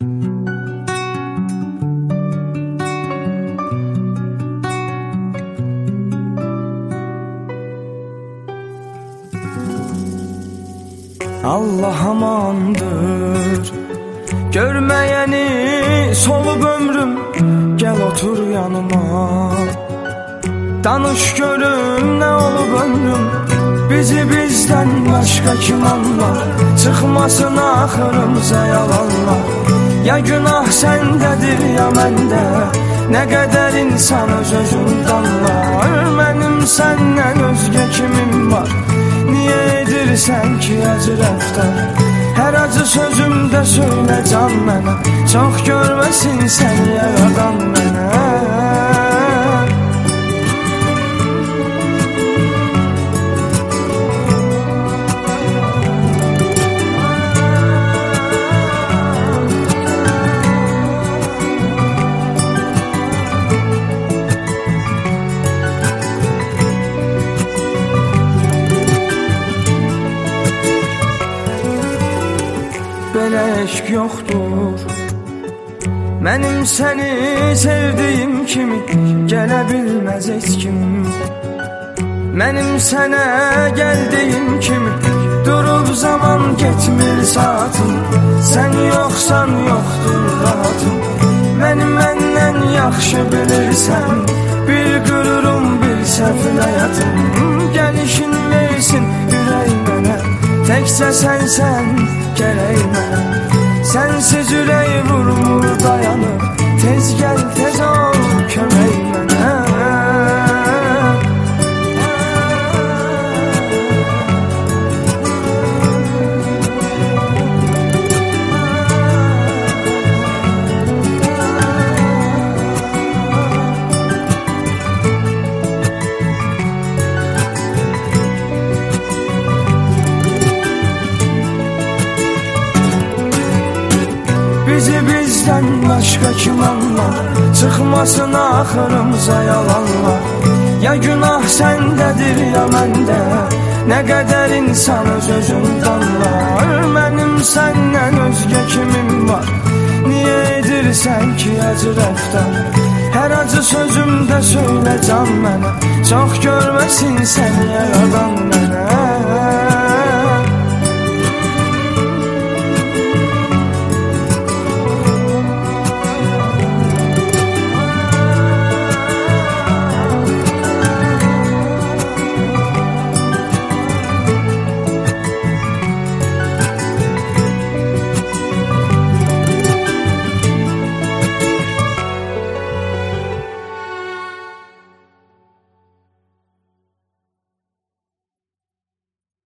Allah amandır, görməyəni solub ömrüm, gəl otur yanıma. Danış görüm nə olub ömrüm, bizi bizdən başqa kim anlar? Çıxmasın axırımıza yalanlar. Ya günah səndədir ya məndə, nə qədər insan öz-özündə anlar. Mənim səndən özgə kimim var? Niyə edirsən ki acı rəftar? Hər acı sözümdə söylə can mənə, çox görməsin sən yaradan mənə. Belə eşq yoxdur, mənim səni sevdiyim kimi gələ bilməz heç kim. Mənim sənə gəldiyim kimi durub zaman getmir saatım. Sən yoxsan yoxdur rahatım, məni məndən yaxşı bilirsən. Bir qürurum, bir səfil həyatım, gəlişin versin ürək mənə. Təkcə sənsən gərək mənə, sənsiz ürək vurmur dayanır. Tez gəl, tez ol kömək mənə. Bizi bizdən başqa kim anlar? Çıxmasın axırımıza yalanlar. Ya günah səndədir ya məndə, nə qədər insan öz-özündə anlar. Mənim səndən özgə kimim var? Niyə edirsən ki acı rəftar? Hər acı sözümdə söylə can mənə, çox görməsin sən yaradan mənə.